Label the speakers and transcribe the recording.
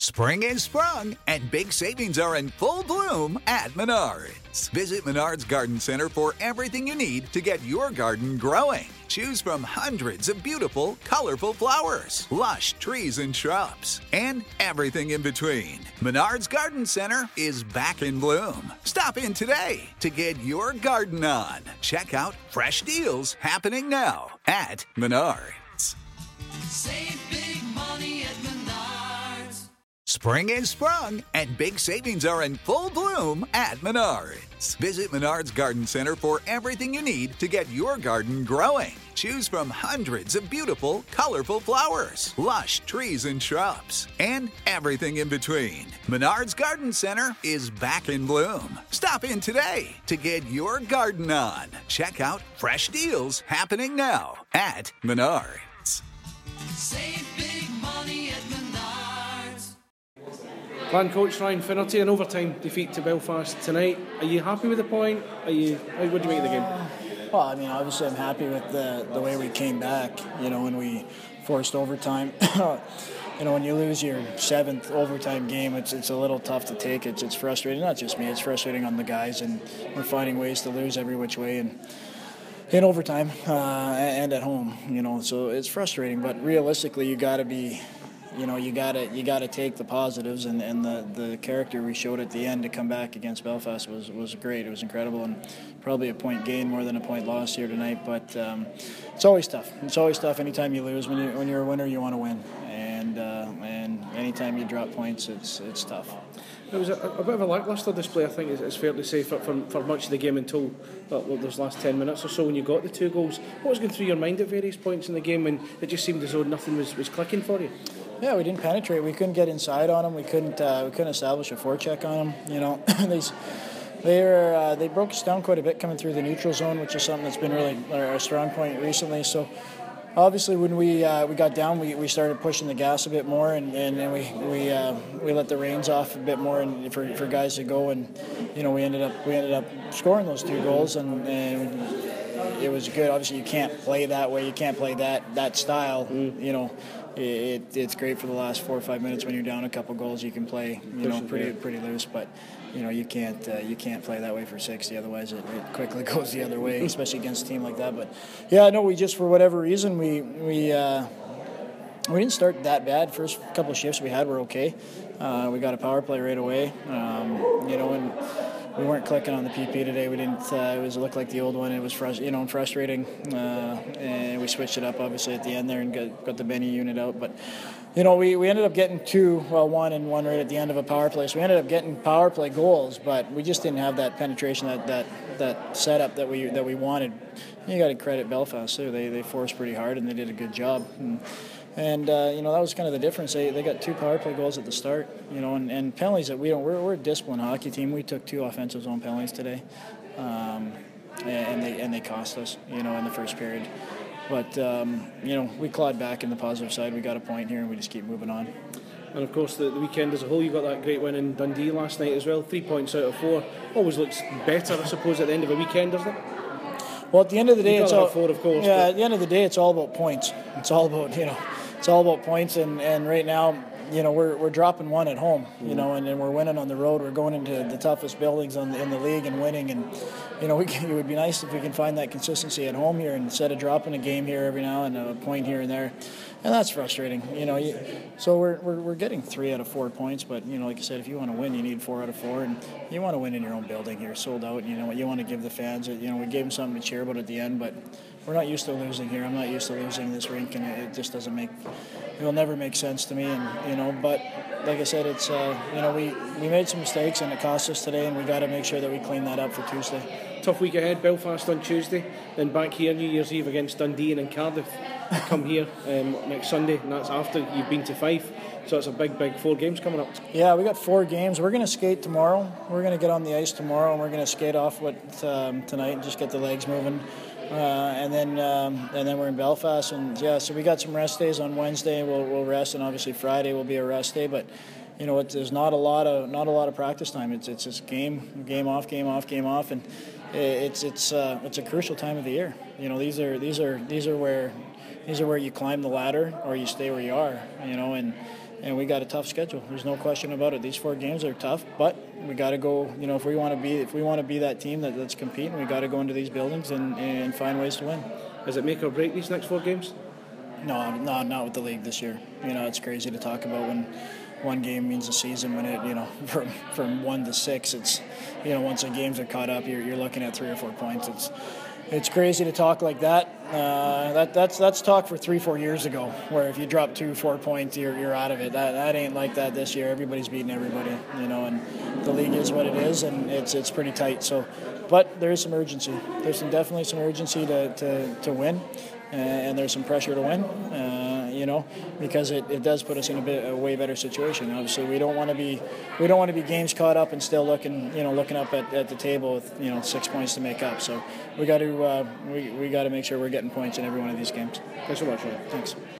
Speaker 1: Spring is sprung, and big savings are in full bloom at Menards. Visit Menards Garden Center for everything you need to get your garden growing. Choose from hundreds of beautiful, colorful flowers, lush trees and shrubs, and everything in between. Menards Garden Center is back in bloom. Stop in today to get your garden on. Check out fresh deals happening now at Menards.
Speaker 2: Save big money at Menards.
Speaker 1: Spring is sprung, and big savings are in full bloom at Menards. Visit Menards Garden Center for everything you need to get your garden growing. Choose from hundreds of beautiful, colorful flowers, lush trees and shrubs, and everything in between. Menards Garden Center is back in bloom. Stop in today to get your garden on. Check out fresh deals happening now at Menards.
Speaker 2: Save big money at Menards.
Speaker 3: Plan coach Ryan Finnerty, an overtime defeat to Belfast tonight. Are you happy with the point? What do you make of the game?
Speaker 4: Well, I mean, obviously I'm happy with the way we came back, when we forced overtime. When you lose your 7th overtime game, it's a little tough to take. It's frustrating, not just me, it's frustrating on the guys, and we're finding ways to lose every which way, and in overtime and at home, so it's frustrating, but realistically you got to be, you got to take the positives, and the character we showed at the end to come back against Belfast was great. It was incredible, and probably a point gain more than a point loss here tonight. But it's always tough. It's always tough anytime you lose. When you're a winner, you want to win, and anytime you drop points, it's tough.
Speaker 3: It was a bit of a lacklustre display, I think it's fair to say, for much of the game until those last 10 minutes or so when you got the 2 goals. What was going through your mind at various points in the game when it just seemed as though nothing was clicking for you?
Speaker 4: Yeah, we didn't penetrate. We couldn't get inside on them. We couldn't establish a forecheck on them. They broke us down quite a bit coming through the neutral zone, which is something that's been really a strong point recently. So obviously, when we got down, we started pushing the gas a bit more, and we let the reins off a bit more, and for guys to go, and we ended up scoring those 2 goals, and it was good. Obviously, you can't play that way. You can't play that style. It's great for the last 4 or 5 minutes when you're down a couple goals. You can play pretty loose, but you can't play that way for 60. Otherwise, it quickly goes the other way, especially against a team like that. But yeah, no, we just, for whatever reason, we didn't start that bad. First couple of shifts we had were okay. We got a power play right away, and we weren't clicking on the PP today. We didn't. It looked like the old one. It was frustrating, and we switched it up obviously at the end there and got the Benny unit out. But we ended up getting 2, one and one right at the end of a power play. So we ended up getting power play goals, but we just didn't have that penetration, that setup that we wanted. You got to credit Belfast too. They forced pretty hard and they did a good job. And that was kind of the difference. They got 2 power play goals at the start, and penalties that we don't. We're a disciplined hockey team. We took 2 offensive zone penalties today, and they cost us, in the first period. But we clawed back in the positive side. We got a point here, and we just keep moving on.
Speaker 3: And of course, the weekend as a whole, you got that great win in Dundee last night as well. 3 points out of 4. Always looks better, I suppose, at the end of a weekend, doesn't it?
Speaker 4: Well, at the end of the day, it's all.
Speaker 3: 4, of course.
Speaker 4: Yeah, at the end of the day, it's all about points. It's all about It's all about points, and right now, we're dropping 1 at home, and then we're winning on the road. We're going into the toughest buildings in the league and winning, and it would be nice if we can find that consistency at home here instead of dropping a game here every now and a point here and there, and that's frustrating, So we're getting 3 out of 4 points, but like I said, if you want to win, you need 4 out of 4, and you want to win in your own building here, sold out. You want to give the fans, we gave them something to cheer about at the end, but we're not used to losing here. I'm not used to losing in this rink, and it just doesn't it'll never make sense to me. And but like I said, it's we made some mistakes and it cost us today, and we got to make sure that we clean that up for Tuesday.
Speaker 3: Tough week ahead. Belfast on Tuesday, then back here New Year's Eve against Dundee, and in Cardiff. Come here next Sunday, and that's after you've been to Fife. So it's a big 4 games coming up. Yeah, we got 4 games. We're going to skate tomorrow. We're going to get on the ice tomorrow, and we're going to skate off tonight and just get the legs moving. And then we're in Belfast, and so we got some rest days on Wednesday. We'll rest, and obviously Friday will be a rest day. But there's not a lot of practice time. It's just game off, and it's a crucial time of the year. These are where you climb the ladder or you stay where you are. And
Speaker 4: and we got a tough schedule. There's no question about it. These 4 games are tough, but we got to go. You know, if we want to be that team that's competing, we got to go into these buildings and find ways to win.
Speaker 3: Does it make or break these next 4 games?
Speaker 4: No, not with the league this year. You know, it's crazy to talk about when one game means a season. When it, you know, from 1 to 6, it's, you know, once the games are caught up, you're looking at 3 or 4 points. It's crazy to talk like that. That's talk for 3-4 years ago, where if you drop 2-4 points, you're out of it. That ain't like that this year. Everybody's beating everybody, you know, and the league is what it is, and it's pretty tight. So, but there is some urgency. There's definitely some urgency to win, and there's some pressure to win. You know, because it does put us in a way better situation. Obviously, we don't want to be games caught up and still looking up at the table with, you know, 6 points to make up. So we got to make sure we're getting points in every one of these games.
Speaker 3: Thanks so much, Ryan.
Speaker 4: Thanks.